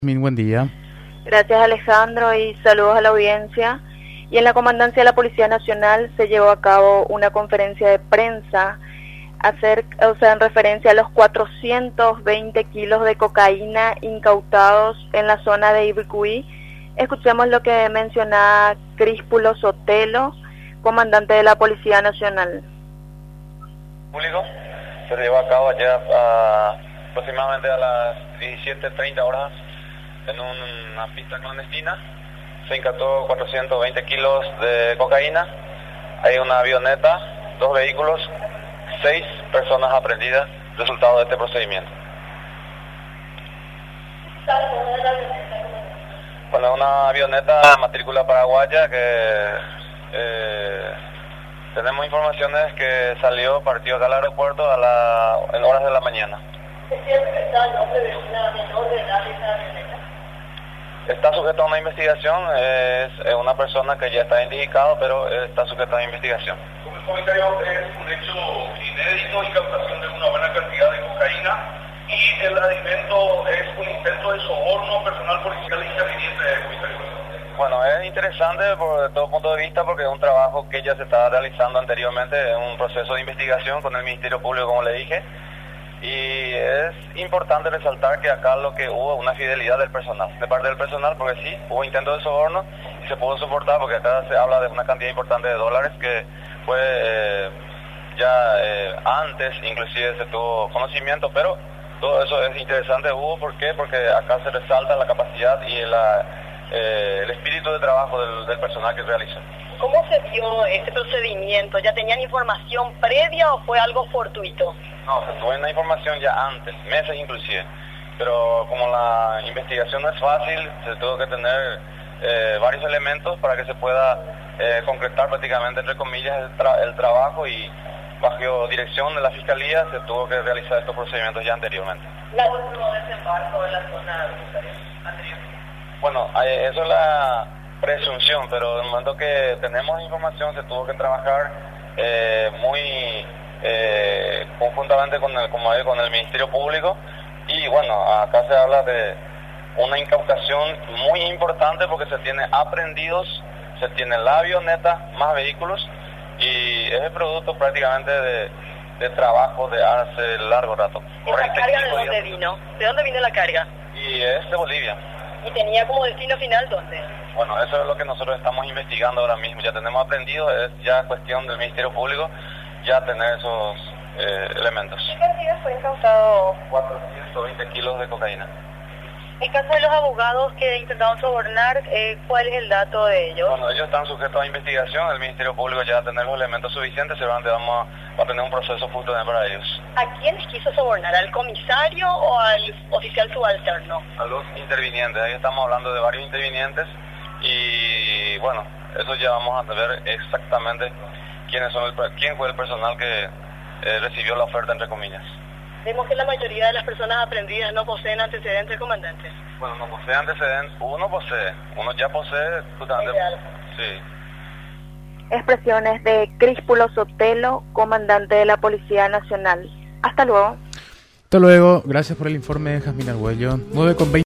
Buen día. Gracias, Alejandro, y saludos a la audiencia. Y en la Comandancia de la Policía Nacional se llevó a cabo una conferencia de prensa en referencia a los 420 kilos de cocaína incautados en la zona de Ibicuí. Escuchemos lo que mencionaba Críspulo Sotelo, comandante de la Policía Nacional. Público se llevó a cabo ayer aproximadamente a las 17:30 horas en una pista clandestina. Se incautó 420 kilos de cocaína. Hay una avioneta, 2 vehículos, 6 personas aprehendidas, resultado de este procedimiento. Bueno, una avioneta matrícula paraguaya que tenemos informaciones que partió acá al aeropuerto en horas de la mañana. ¿Es cierto que está el nombre de una menor de edad de esa avioneta? Está sujeto a una investigación, es una persona que ya está identificado, pero está sujeto a investigación. Como el comentario, es un hecho inédito, incautación de una buena cantidad de cocaína, y el alimento es un intento de soborno personal policial interviniente de comisario. Bueno, es interesante por todo punto de vista porque es un trabajo que ya se estaba realizando anteriormente, es un proceso de investigación con el Ministerio Público, como le dije. Y es importante resaltar que acá lo que hubo una fidelidad del personal, de parte del personal, porque sí, hubo intento de soborno y se pudo soportar porque acá se habla de una cantidad importante de dólares que fue antes inclusive se tuvo conocimiento, pero todo eso es interesante. ¿Por qué? Porque acá se resalta la capacidad y el espíritu de trabajo del personal que realizó. ¿Cómo se dio este procedimiento? ¿Ya tenían información previa o fue algo fortuito? No, se tuvo una información ya antes, meses inclusive, pero como la investigación no es fácil, se tuvo que tener varios elementos para que se pueda concretar prácticamente, entre comillas, el trabajo, y bajo dirección de la Fiscalía se tuvo que realizar estos procedimientos ya anteriormente. ¿Otro desembarco en la zona anterior? Bueno, eso es la presunción, pero en el momento que tenemos información se tuvo que trabajar muy conjuntamente con el Ministerio Público, y bueno, acá se habla de una incautación muy importante porque se tiene aprehendidos, se tiene la avioneta, más vehículos, y es el producto prácticamente de trabajo de hace largo rato. ¿Esa carga de dónde vino? ¿De dónde vino la carga? Y es de Bolivia. ¿Y tenía como destino final dónde? Bueno, eso es lo que nosotros estamos investigando ahora mismo. Ya tenemos aprendido, es ya cuestión del Ministerio Público ya tener esos elementos. ¿Qué cantidad fue incautado? 420 kilos de cocaína. En caso de los abogados que intentaron sobornar, ¿cuál es el dato de ellos? Bueno, ellos están sujetos a investigación. El Ministerio Público ya va a tener los elementos suficientes. Seguramente va a tener un proceso justo para ellos. ¿A quiénes quiso sobornar? ¿Al comisario o al oficial subalterno? A los intervinientes. Ahí estamos hablando de varios intervinientes. Y bueno, eso ya vamos a ver exactamente quién fue el personal que recibió la oferta, entre comillas. Vemos que la mayoría de las personas aprehendidas no poseen antecedentes, comandante. Bueno, no posee antecedentes, uno ya posee justamente. Sí. Expresiones de Críspulo Sotelo, comandante de la Policía Nacional. Hasta luego. Hasta luego, gracias por el informe, Jazmín Argüello. 9:20.